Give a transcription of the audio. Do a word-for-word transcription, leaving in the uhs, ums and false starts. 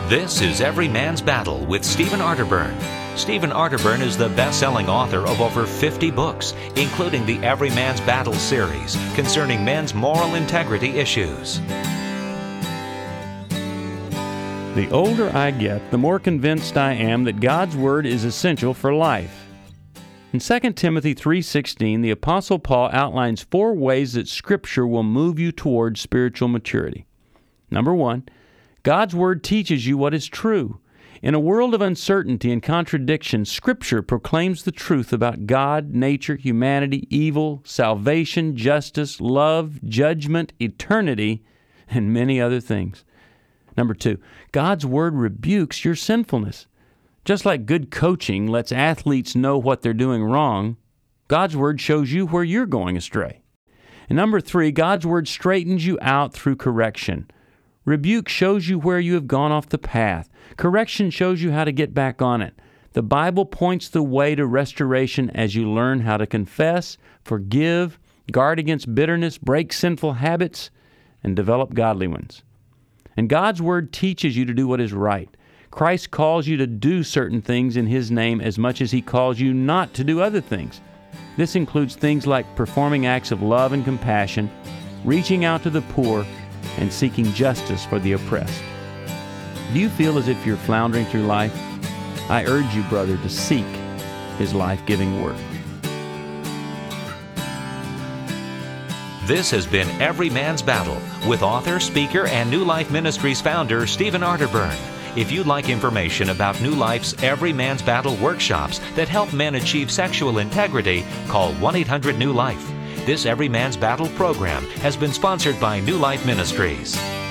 This is Every Man's Battle with Stephen Arterburn. Stephen Arterburn is the best-selling author of over fifty books, including the Every Man's Battle series concerning men's moral integrity issues. The older I get, the more convinced I am that God's Word is essential for life. In Second Timothy three sixteen, the Apostle Paul outlines four ways that Scripture will move you towards spiritual maturity. Number one, God's Word teaches you what is true. In a world of uncertainty and contradiction, Scripture proclaims the truth about God, nature, humanity, evil, salvation, justice, love, judgment, eternity, and many other things. Number two, God's Word rebukes your sinfulness. Just like good coaching lets athletes know what they're doing wrong, God's Word shows you where you're going astray. And number three, God's Word straightens you out through correction. Rebuke shows you where you have gone off the path. Correction shows you how to get back on it. The Bible points the way to restoration as you learn how to confess, forgive, guard against bitterness, break sinful habits, and develop godly ones. And God's Word teaches you to do what is right. Christ calls you to do certain things in His name as much as He calls you not to do other things. This includes things like performing acts of love and compassion, reaching out to the poor, and seeking justice for the oppressed. Do you feel as if you're floundering through life? I urge you, brother, to seek His life-giving Word. This has been Every Man's Battle with author, speaker, and New Life Ministries founder Stephen Arterburn. If you'd like information about New Life's Every Man's Battle workshops that help men achieve sexual integrity, call one eight hundred new life. This Every Man's Battle program has been sponsored by New Life Ministries.